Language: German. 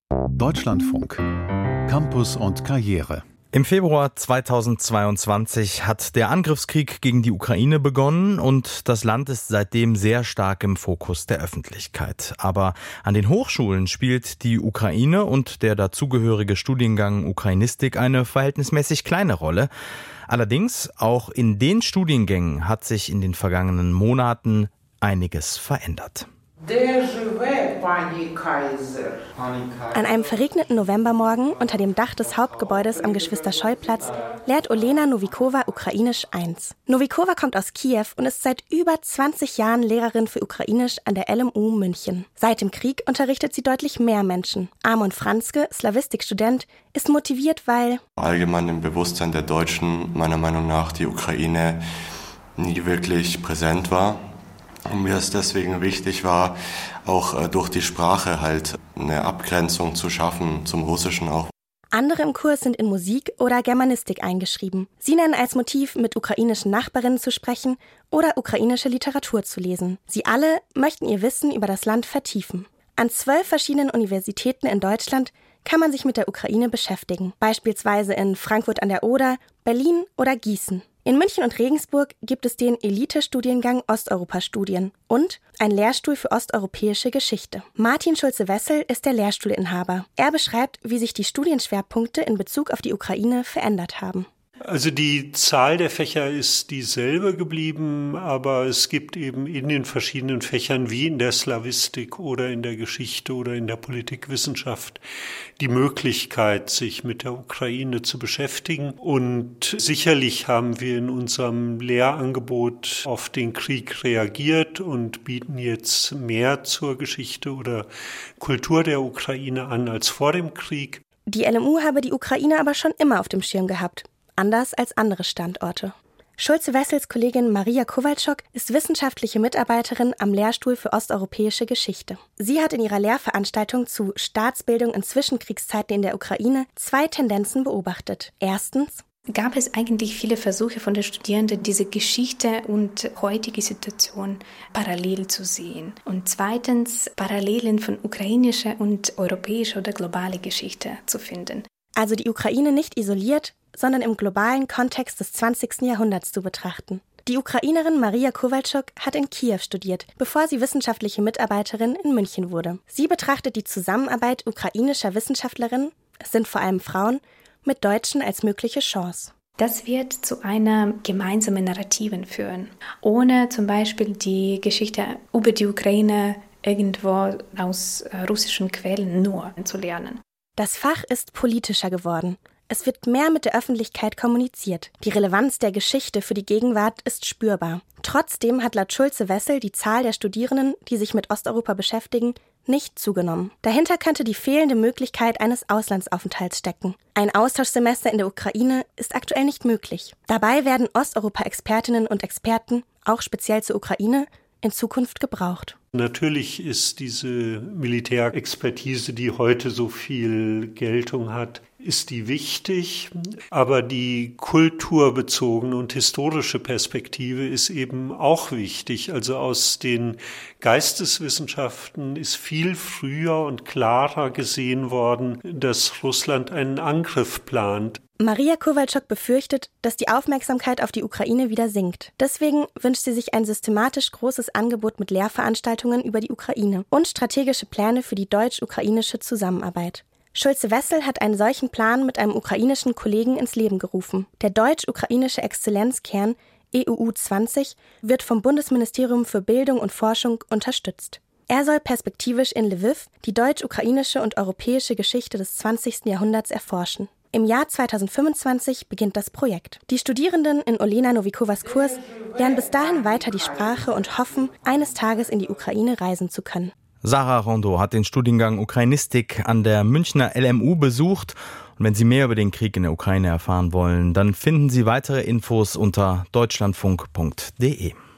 Deutschlandfunk. Campus und Karriere. Im Februar 2022 hat der Angriffskrieg gegen die Ukraine begonnen und das Land ist seitdem sehr stark im Fokus der Öffentlichkeit. Aber an den Hochschulen spielt die Ukraine und der dazugehörige Studiengang Ukrainistik eine verhältnismäßig kleine Rolle. Allerdings, auch in den Studiengängen hat sich in den vergangenen Monaten einiges verändert. An einem verregneten Novembermorgen unter dem Dach des Hauptgebäudes am Geschwister-Scholl-Platz lehrt Olena Novikova Ukrainisch 1. Novikova kommt aus Kiew und ist seit über 20 Jahren Lehrerin für Ukrainisch an der LMU München. Seit dem Krieg unterrichtet sie deutlich mehr Menschen. Amon Franzke, Slawistikstudent, ist motiviert, weil allgemein im Bewusstsein der Deutschen meiner Meinung nach die Ukraine nie wirklich präsent war. Und mir es deswegen wichtig war, auch durch die Sprache halt eine Abgrenzung zu schaffen, zum Russischen auch. Andere im Kurs sind in Musik oder Germanistik eingeschrieben. Sie nennen als Motiv, mit ukrainischen Nachbarinnen zu sprechen oder ukrainische Literatur zu lesen. Sie alle möchten ihr Wissen über das Land vertiefen. An 12 verschiedenen Universitäten in Deutschland kann man sich mit der Ukraine beschäftigen. Beispielsweise in Frankfurt an der Oder, Berlin oder Gießen. In München und Regensburg gibt es den Elite-Studiengang Osteuropa-Studien und einen Lehrstuhl für osteuropäische Geschichte. Martin Schulze-Wessel ist der Lehrstuhlinhaber. Er beschreibt, wie sich die Studienschwerpunkte in Bezug auf die Ukraine verändert haben. Also die Zahl der Fächer ist dieselbe geblieben, aber es gibt eben in den verschiedenen Fächern wie in der Slawistik oder in der Geschichte oder in der Politikwissenschaft die Möglichkeit, sich mit der Ukraine zu beschäftigen. Und sicherlich haben wir in unserem Lehrangebot auf den Krieg reagiert und bieten jetzt mehr zur Geschichte oder Kultur der Ukraine an als vor dem Krieg. Die LMU habe die Ukraine aber schon immer auf dem Schirm gehabt. Anders als andere Standorte. Schulze-Wessels Kollegin Maria Kowalczuk ist wissenschaftliche Mitarbeiterin am Lehrstuhl für osteuropäische Geschichte. Sie hat in ihrer Lehrveranstaltung zu Staatsbildung in Zwischenkriegszeiten in der Ukraine 2 Tendenzen beobachtet. Erstens: gab es eigentlich viele Versuche von den Studierenden, diese Geschichte und heutige Situation parallel zu sehen. Und zweitens, Parallelen von ukrainischer und europäischer oder globaler Geschichte zu finden. Also die Ukraine nicht isoliert, sondern im globalen Kontext des 20. Jahrhunderts zu betrachten. Die Ukrainerin Maria Kowalczuk hat in Kiew studiert, bevor sie wissenschaftliche Mitarbeiterin in München wurde. Sie betrachtet die Zusammenarbeit ukrainischer Wissenschaftlerinnen, es sind vor allem Frauen, mit Deutschen als mögliche Chance. Das wird zu einer gemeinsamen Narrativen führen, ohne zum Beispiel die Geschichte über die Ukraine irgendwo aus russischen Quellen nur zu lernen. Das Fach ist politischer geworden. Es wird mehr mit der Öffentlichkeit kommuniziert. Die Relevanz der Geschichte für die Gegenwart ist spürbar. Trotzdem hat laut Schulze-Wessel die Zahl der Studierenden, die sich mit Osteuropa beschäftigen, nicht zugenommen. Dahinter könnte die fehlende Möglichkeit eines Auslandsaufenthalts stecken. Ein Austauschsemester in der Ukraine ist aktuell nicht möglich. Dabei werden Osteuropa-Expertinnen und Experten, auch speziell zur Ukraine, in Zukunft gebraucht. Natürlich ist diese Militärexpertise, die heute so viel Geltung hat, ist die wichtig, aber die kulturbezogene und historische Perspektive ist eben auch wichtig. Also aus den Geisteswissenschaften ist viel früher und klarer gesehen worden, dass Russland einen Angriff plant. Maria Kowalczuk befürchtet, dass die Aufmerksamkeit auf die Ukraine wieder sinkt. Deswegen wünscht sie sich ein systematisch großes Angebot mit Lehrveranstaltungen über die Ukraine und strategische Pläne für die deutsch-ukrainische Zusammenarbeit. Schulze-Wessel hat einen solchen Plan mit einem ukrainischen Kollegen ins Leben gerufen. Der deutsch-ukrainische Exzellenzkern EUU 20 wird vom Bundesministerium für Bildung und Forschung unterstützt. Er soll perspektivisch in Lviv die deutsch-ukrainische und europäische Geschichte des 20. Jahrhunderts erforschen. Im Jahr 2025 beginnt das Projekt. Die Studierenden in Olena Novikovas Kurs lernen bis dahin weiter die Sprache und hoffen, eines Tages in die Ukraine reisen zu können. Sarah Rondeau hat den Studiengang Ukrainistik an der Münchner LMU besucht. Und wenn Sie mehr über den Krieg in der Ukraine erfahren wollen, dann finden Sie weitere Infos unter deutschlandfunk.de.